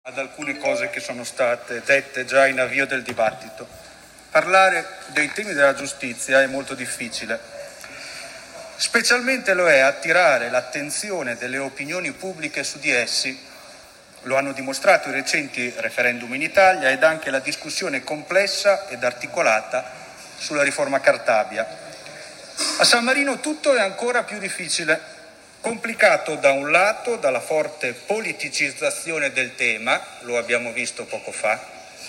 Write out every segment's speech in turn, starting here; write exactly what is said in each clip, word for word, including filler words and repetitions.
ad alcune cose che sono state dette già in avvio del dibattito. Parlare dei temi della giustizia è molto difficile. Specialmente lo è attirare l'attenzione delle opinioni pubbliche su di essi. Lo hanno dimostrato i recenti referendum in Italia ed anche la discussione complessa ed articolata sulla riforma Cartabia. A San Marino tutto è ancora più difficile. Complicato da un lato dalla forte politicizzazione del tema, lo abbiamo visto poco fa,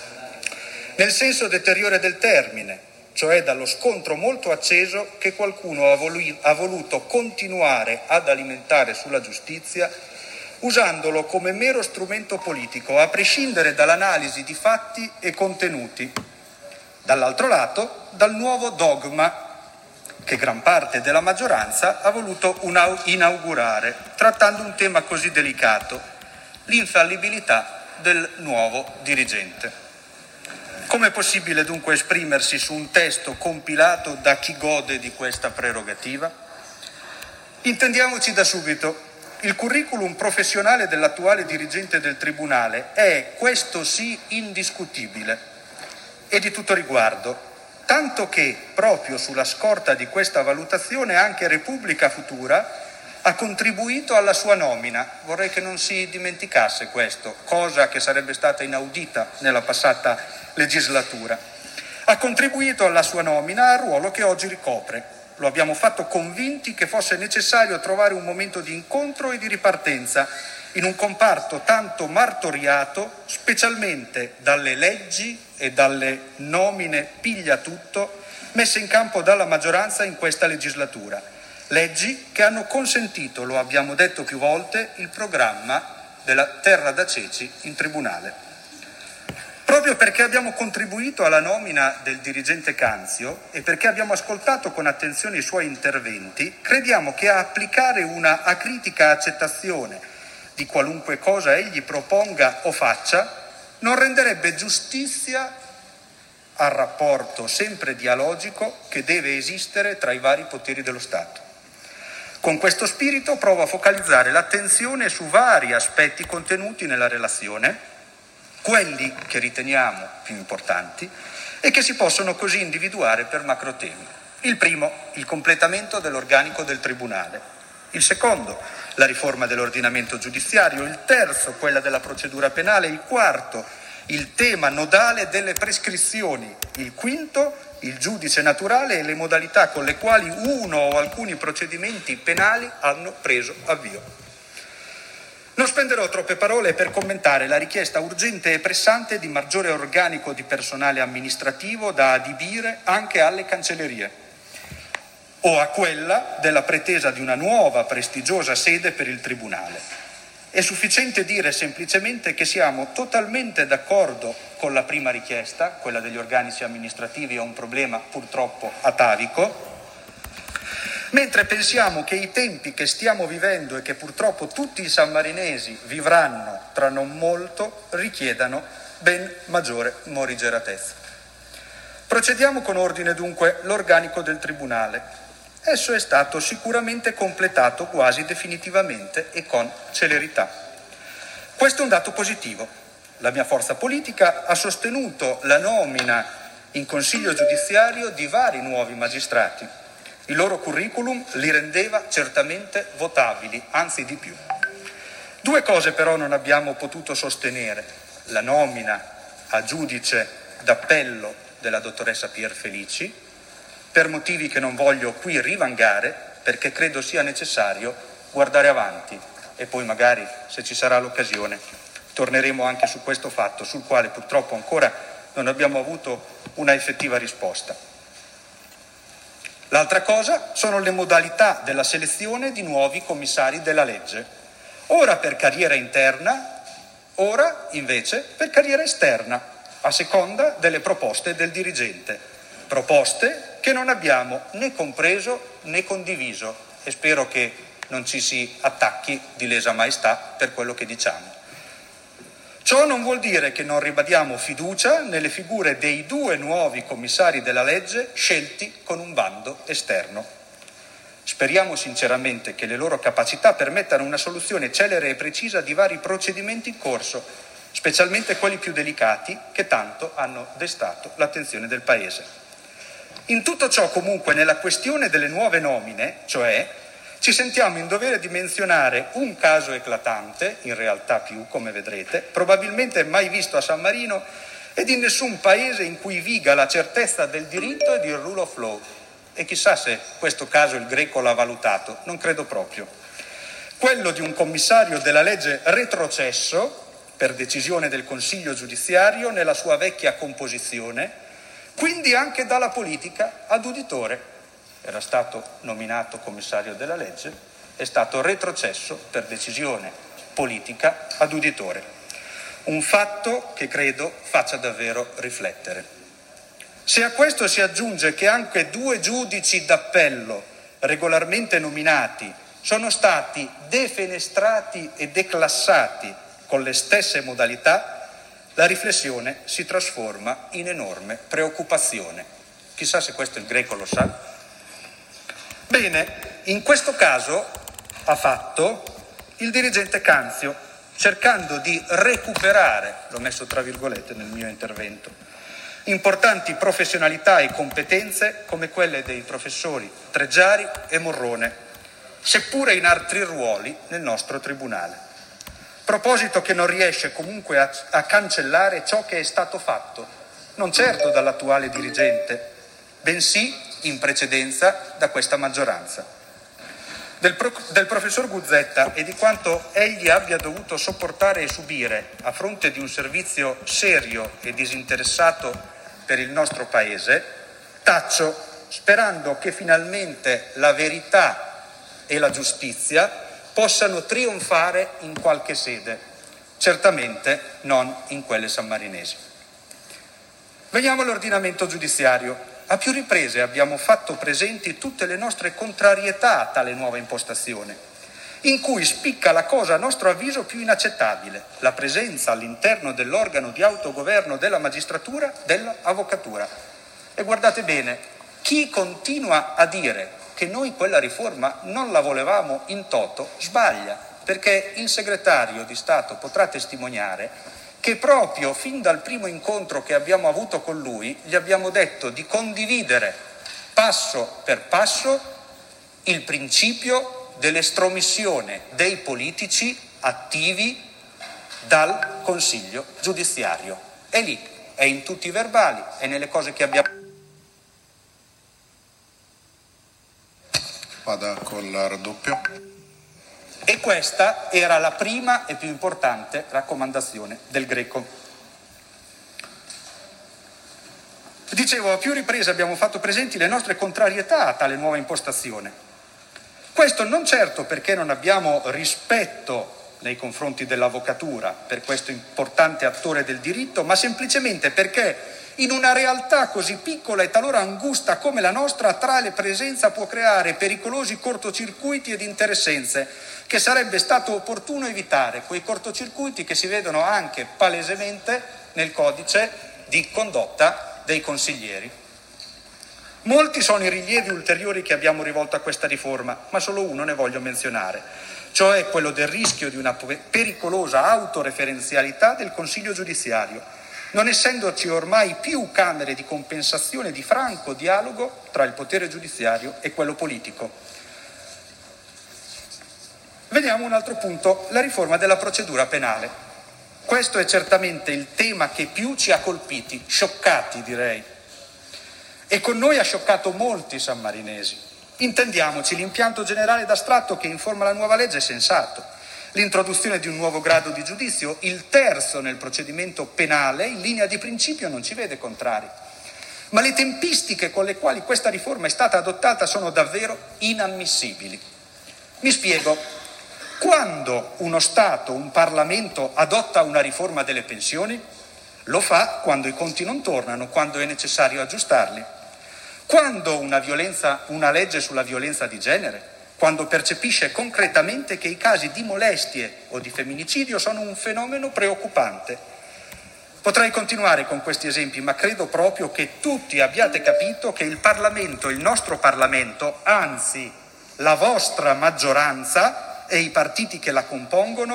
nel senso deteriore del termine, cioè dallo scontro molto acceso che qualcuno ha, volu- ha voluto continuare ad alimentare sulla giustizia usandolo come mero strumento politico, a prescindere dall'analisi di fatti e contenuti. Dall'altro lato, dal nuovo dogma che gran parte della maggioranza ha voluto inaugurare, trattando un tema così delicato, l'infallibilità del nuovo dirigente. Com'è possibile dunque esprimersi su un testo compilato da chi gode di questa prerogativa? Intendiamoci da subito, il curriculum professionale dell'attuale dirigente del Tribunale è, questo sì, indiscutibile e di tutto riguardo. Tanto che, proprio sulla scorta di questa valutazione, anche Repubblica Futura ha contribuito alla sua nomina. Vorrei che non si dimenticasse questo, cosa che sarebbe stata inaudita nella passata legislatura. Ha contribuito alla sua nomina al ruolo che oggi ricopre. Lo abbiamo fatto convinti che fosse necessario trovare un momento di incontro e di ripartenza in un comparto tanto martoriato, specialmente dalle leggi e dalle nomine pigliatutto messe in campo dalla maggioranza in questa legislatura. Leggi che hanno consentito, lo abbiamo detto più volte, il programma della terra da ceci in tribunale. Proprio perché abbiamo contribuito alla nomina del dirigente Canzio e perché abbiamo ascoltato con attenzione i suoi interventi, crediamo che a applicare una acritica accettazione di qualunque cosa egli proponga o faccia non renderebbe giustizia al rapporto sempre dialogico che deve esistere tra i vari poteri dello Stato. Con questo spirito provo a focalizzare l'attenzione su vari aspetti contenuti nella relazione, quelli che riteniamo più importanti e che si possono così individuare per macrotemi. Il primo, il completamento dell'organico del Tribunale. Il secondo, la riforma dell'ordinamento giudiziario. Il terzo, quella della procedura penale. Il quarto, il tema nodale delle prescrizioni. Il quinto, il giudice naturale e le modalità con le quali uno o alcuni procedimenti penali hanno preso avvio. Non spenderò troppe parole per commentare la richiesta urgente e pressante di maggiore organico di personale amministrativo da adibire anche alle cancellerie, o a quella della pretesa di una nuova prestigiosa sede per il Tribunale. È sufficiente dire semplicemente che siamo totalmente d'accordo con la prima richiesta, quella degli organici amministrativi è un problema purtroppo atavico, mentre pensiamo che i tempi che stiamo vivendo e che purtroppo tutti i sammarinesi vivranno tra non molto richiedano ben maggiore morigeratezza. Procediamo con ordine dunque l'organico del Tribunale. Esso è stato sicuramente completato quasi definitivamente e con celerità. Questo è un dato positivo. La mia forza politica ha sostenuto la nomina in Consiglio giudiziario di vari nuovi magistrati. Il loro curriculum li rendeva certamente votabili, anzi di più. Due cose però non abbiamo potuto sostenere: la nomina a giudice d'appello della dottoressa Pierfelici, per motivi che non voglio qui rivangare, perché credo sia necessario guardare avanti e poi magari, se ci sarà l'occasione, torneremo anche su questo fatto, sul quale purtroppo ancora non abbiamo avuto una effettiva risposta. L'altra cosa sono le modalità della selezione di nuovi commissari della legge, ora per carriera interna, ora invece per carriera esterna, a seconda delle proposte del dirigente. Proposte che non abbiamo né compreso né condiviso e spero che non ci si attacchi di lesa maestà per quello che diciamo. Ciò non vuol dire che non ribadiamo fiducia nelle figure dei due nuovi commissari della legge scelti con un bando esterno. Speriamo sinceramente che le loro capacità permettano una soluzione celere e precisa di vari procedimenti in corso specialmente quelli più delicati che tanto hanno destato l'attenzione del Paese. In tutto ciò, comunque, nella questione delle nuove nomine, cioè, ci sentiamo in dovere di menzionare un caso eclatante, in realtà più, come vedrete, probabilmente mai visto a San Marino ed in nessun paese in cui viga la certezza del diritto e del rule of law. E chissà se questo caso il Greco l'ha valutato, non credo proprio. Quello di un commissario della legge retrocesso, per decisione del Consiglio giudiziario, nella sua vecchia composizione, quindi anche dalla politica ad uditore. Era stato nominato commissario della legge, è stato retrocesso per decisione politica ad uditore. Un fatto che credo faccia davvero riflettere. Se a questo si aggiunge che anche due giudici d'appello regolarmente nominati sono stati defenestrati e declassati con le stesse modalità, la riflessione si trasforma in enorme preoccupazione. Chissà se questo il Greco lo sa. Bene, in questo caso ha fatto il dirigente Canzio, cercando di recuperare, l'ho messo tra virgolette nel mio intervento, importanti professionalità e competenze come quelle dei professori Treggiari e Morrone, seppure in altri ruoli nel nostro tribunale. Proposito che non riesce comunque a, a cancellare ciò che è stato fatto, non certo dall'attuale dirigente, bensì in precedenza da questa maggioranza. Del, pro, del professor Guzzetta e di quanto egli abbia dovuto sopportare e subire a fronte di un servizio serio e disinteressato per il nostro Paese, taccio, sperando che finalmente la verità e la giustizia possano trionfare in qualche sede, certamente non in quelle sammarinesi. Veniamo all'ordinamento giudiziario. A più riprese abbiamo fatto presenti tutte le nostre contrarietà a tale nuova impostazione, in cui spicca la cosa a nostro avviso più inaccettabile, la presenza all'interno dell'organo di autogoverno della magistratura dell'avvocatura. E guardate bene, chi continua a dire che noi quella riforma non la volevamo in toto sbaglia, perché il segretario di Stato potrà testimoniare che proprio fin dal primo incontro che abbiamo avuto con lui gli abbiamo detto di condividere passo per passo il principio dell'estromissione dei politici attivi dal Consiglio giudiziario. È lì, è in tutti i verbali, è nelle cose che abbiamo. Vada col raddoppio. E questa era la prima e più importante raccomandazione del Greco. Dicevo, a più riprese abbiamo fatto presenti le nostre contrarietà a tale nuova impostazione. Questo non certo perché non abbiamo rispetto nei confronti dell'avvocatura per questo importante attore del diritto, ma semplicemente perché in una realtà così piccola e talora angusta come la nostra, tale presenza può creare pericolosi cortocircuiti ed interessenze che sarebbe stato opportuno evitare, quei cortocircuiti che si vedono anche palesemente nel codice di condotta dei consiglieri. Molti sono i rilievi ulteriori che abbiamo rivolto a questa riforma, ma solo uno ne voglio menzionare, cioè quello del rischio di una pericolosa autoreferenzialità del Consiglio giudiziario, non essendoci ormai più camere di compensazione di franco dialogo tra il potere giudiziario e quello politico. Vediamo un altro punto, la riforma della procedura penale. Questo è certamente il tema che più ci ha colpiti, scioccati direi. E con noi ha scioccato molti sammarinesi. Intendiamoci, l'impianto generale d'astratto che informa la nuova legge è sensato. L'introduzione di un nuovo grado di giudizio, il terzo nel procedimento penale, in linea di principio non ci vede contrari. Ma le tempistiche con le quali questa riforma è stata adottata sono davvero inammissibili. Mi spiego. Quando uno Stato, un Parlamento adotta una riforma delle pensioni, lo fa quando i conti non tornano, quando è necessario aggiustarli. Quando una violenza, una legge sulla violenza di genere, quando percepisce concretamente che i casi di molestie o di femminicidio sono un fenomeno preoccupante. Potrei continuare con questi esempi, ma credo proprio che tutti abbiate capito che il Parlamento, il nostro Parlamento, anzi la vostra maggioranza e i partiti che la compongono,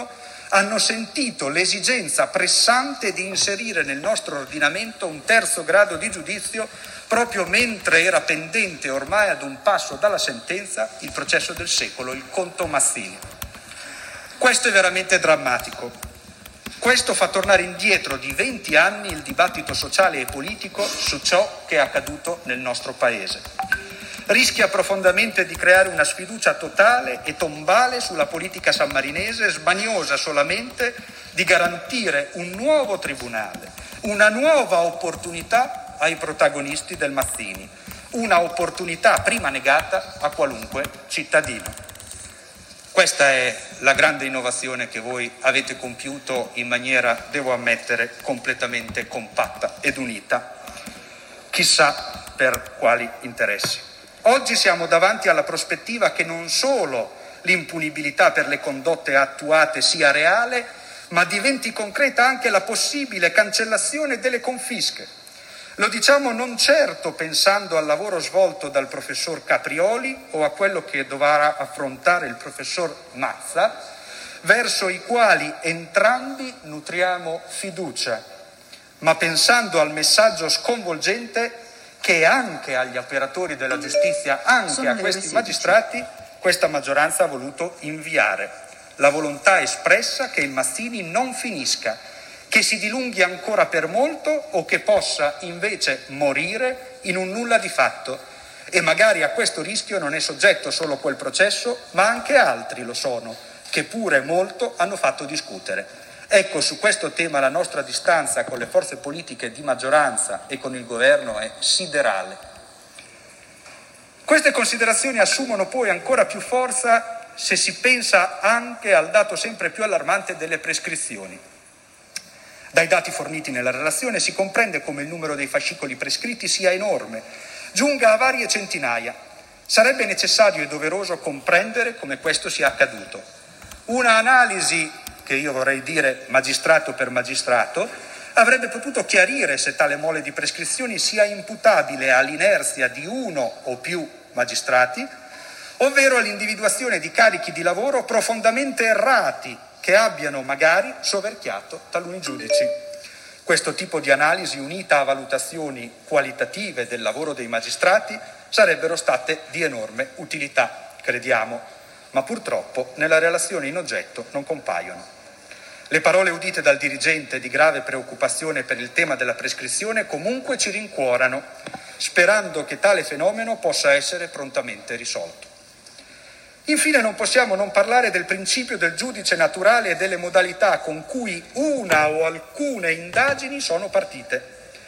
hanno sentito l'esigenza pressante di inserire nel nostro ordinamento un terzo grado di giudizio proprio mentre era pendente ormai ad un passo dalla sentenza il processo del secolo, il conto Mazzini. Questo è veramente drammatico. Questo fa tornare indietro di venti anni il dibattito sociale e politico su ciò che è accaduto nel nostro Paese. Rischia profondamente di creare una sfiducia totale e tombale sulla politica sammarinese, smaniosa solamente di garantire un nuovo tribunale, una nuova opportunità ai protagonisti del Mazzini, una opportunità prima negata a qualunque cittadino. Questa è la grande innovazione che voi avete compiuto in maniera, devo ammettere, completamente compatta ed unita, chissà per quali interessi. Oggi siamo davanti alla prospettiva che non solo l'impunibilità per le condotte attuate sia reale, ma diventi concreta anche la possibile cancellazione delle confische. Lo diciamo non certo pensando al lavoro svolto dal professor Caprioli o a quello che dovrà affrontare il professor Mazza, verso i quali entrambi nutriamo fiducia, ma pensando al messaggio sconvolgente che anche agli operatori della giustizia, anche a questi magistrati, questa maggioranza ha voluto inviare. La volontà espressa che il Mazzini non finisca, che si dilunghi ancora per molto o che possa invece morire in un nulla di fatto. E magari a questo rischio non è soggetto solo quel processo, ma anche altri lo sono, che pure molto hanno fatto discutere. Ecco, su questo tema la nostra distanza con le forze politiche di maggioranza e con il governo è siderale. Queste considerazioni assumono poi ancora più forza se si pensa anche al dato sempre più allarmante delle prescrizioni. Dai dati forniti nella relazione si comprende come il numero dei fascicoli prescritti sia enorme, giunga a varie centinaia. Sarebbe necessario e doveroso comprendere come questo sia accaduto. Una analisi che io vorrei dire magistrato per magistrato, avrebbe potuto chiarire se tale mole di prescrizioni sia imputabile all'inerzia di uno o più magistrati, ovvero all'individuazione di carichi di lavoro profondamente errati che abbiano magari soverchiato taluni giudici. Questo tipo di analisi, unita a valutazioni qualitative del lavoro dei magistrati, sarebbero state di enorme utilità, crediamo, ma purtroppo nella relazione in oggetto non compaiono. Le parole udite dal dirigente di grave preoccupazione per il tema della prescrizione comunque ci rincuorano, sperando che tale fenomeno possa essere prontamente risolto. Infine non possiamo non parlare del principio del giudice naturale e delle modalità con cui una o alcune indagini sono partite.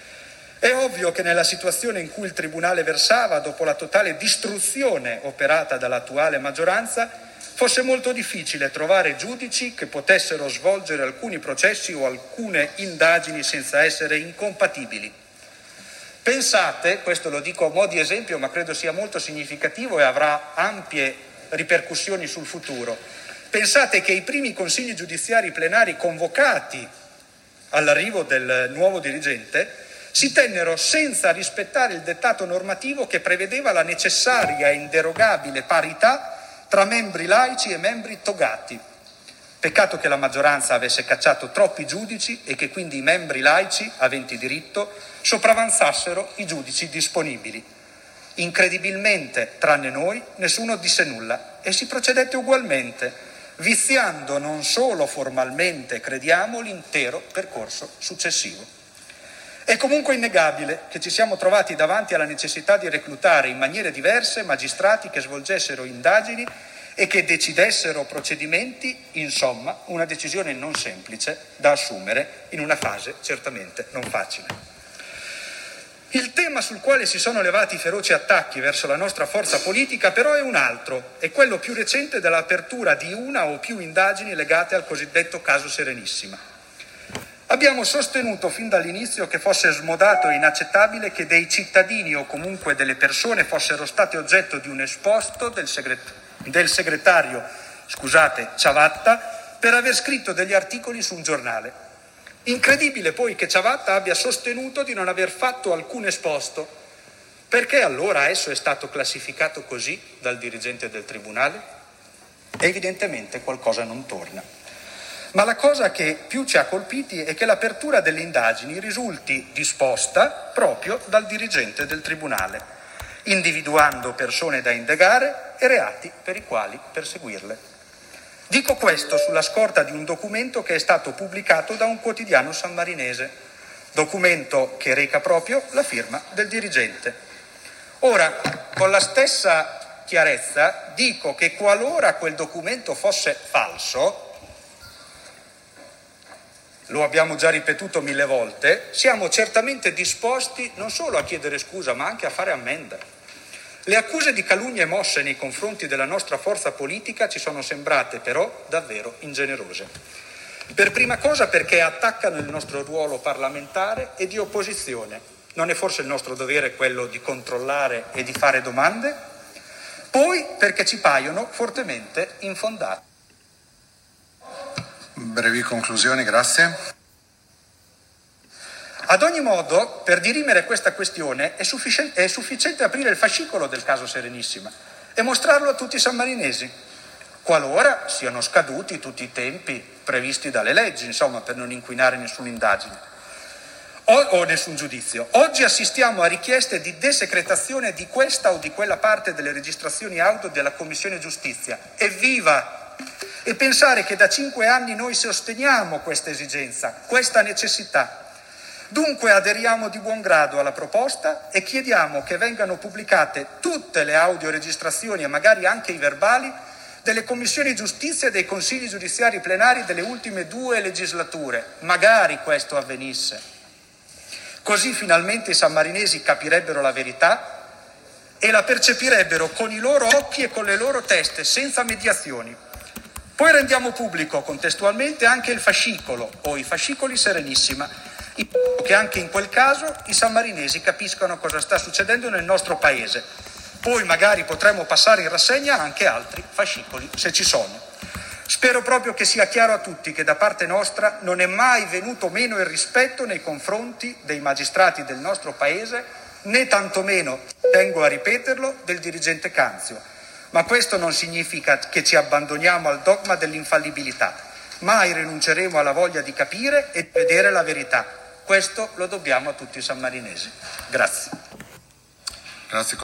È ovvio che nella situazione in cui il Tribunale versava, dopo la totale distruzione operata dall'attuale maggioranza, fosse molto difficile trovare giudici che potessero svolgere alcuni processi o alcune indagini senza essere incompatibili. Pensate, questo lo dico a mo' di esempio, ma credo sia molto significativo e avrà ampie ripercussioni sul futuro. Pensate che i primi consigli giudiziari plenari convocati all'arrivo del nuovo dirigente si tennero senza rispettare il dettato normativo che prevedeva la necessaria e inderogabile parità tra membri laici e membri togati. Peccato che la maggioranza avesse cacciato troppi giudici e che quindi i membri laici, aventi diritto, sopravanzassero i giudici disponibili. Incredibilmente, tranne noi, nessuno disse nulla e si procedette ugualmente, viziando non solo formalmente, crediamo, l'intero percorso successivo. È comunque innegabile che ci siamo trovati davanti alla necessità di reclutare in maniere diverse magistrati che svolgessero indagini e che decidessero procedimenti, insomma, una decisione non semplice da assumere in una fase certamente non facile. Il tema sul quale si sono levati feroci attacchi verso la nostra forza politica però è un altro, è quello più recente dell'apertura di una o più indagini legate al cosiddetto caso Serenissima. Abbiamo sostenuto fin dall'inizio che fosse smodato e inaccettabile che dei cittadini o comunque delle persone fossero state oggetto di un esposto del, segret- del segretario scusate, Ciavatta per aver scritto degli articoli su un giornale. Incredibile poi che Ciavatta abbia sostenuto di non aver fatto alcun esposto. Perché allora esso è stato classificato così dal dirigente del Tribunale? Evidentemente qualcosa non torna. Ma la cosa che più ci ha colpiti è che l'apertura delle indagini risulti disposta proprio dal dirigente del Tribunale, individuando persone da indagare e reati per i quali perseguirle. Dico questo sulla scorta di un documento che è stato pubblicato da un quotidiano sammarinese, documento che reca proprio la firma del dirigente. Ora, con la stessa chiarezza, dico che qualora quel documento fosse falso, lo abbiamo già ripetuto mille volte, siamo certamente disposti non solo a chiedere scusa, ma anche a fare ammenda. Le accuse di calunnie mosse nei confronti della nostra forza politica ci sono sembrate però davvero ingenerose. Per prima cosa perché attaccano il nostro ruolo parlamentare e di opposizione. Non è forse il nostro dovere quello di controllare e di fare domande? Poi perché ci paiono fortemente infondate. Brevi conclusioni, grazie. Ad ogni modo, per dirimere questa questione è sufficiente, è sufficiente aprire il fascicolo del caso Serenissima e mostrarlo a tutti i sammarinesi, qualora siano scaduti tutti i tempi previsti dalle leggi, insomma, per non inquinare nessuna indagine o, o nessun giudizio. Oggi assistiamo a richieste di desecretazione di questa o di quella parte delle registrazioni audio della Commissione Giustizia. Evviva! E pensare che da cinque anni noi sosteniamo questa esigenza, questa necessità. Dunque aderiamo di buon grado alla proposta e chiediamo che vengano pubblicate tutte le audioregistrazioni e magari anche i verbali delle commissioni giustizia e dei consigli giudiziari plenari delle ultime due legislature. Magari questo avvenisse. Così finalmente i sammarinesi capirebbero la verità e la percepirebbero con i loro occhi e con le loro teste, senza mediazioni. Poi rendiamo pubblico contestualmente anche il fascicolo o i fascicoli Serenissima, che anche in quel caso i sammarinesi capiscano cosa sta succedendo nel nostro paese. Poi magari potremo passare in rassegna anche altri fascicoli, se ci sono. Spero proprio che sia chiaro a tutti che da parte nostra non è mai venuto meno il rispetto nei confronti dei magistrati del nostro paese, né tantomeno, tengo a ripeterlo, del dirigente Canzio. Ma questo non significa che ci abbandoniamo al dogma dell'infallibilità. Mai rinunceremo alla voglia di capire e vedere la verità. Questo lo dobbiamo a tutti i sammarinesi. Grazie. Grazie.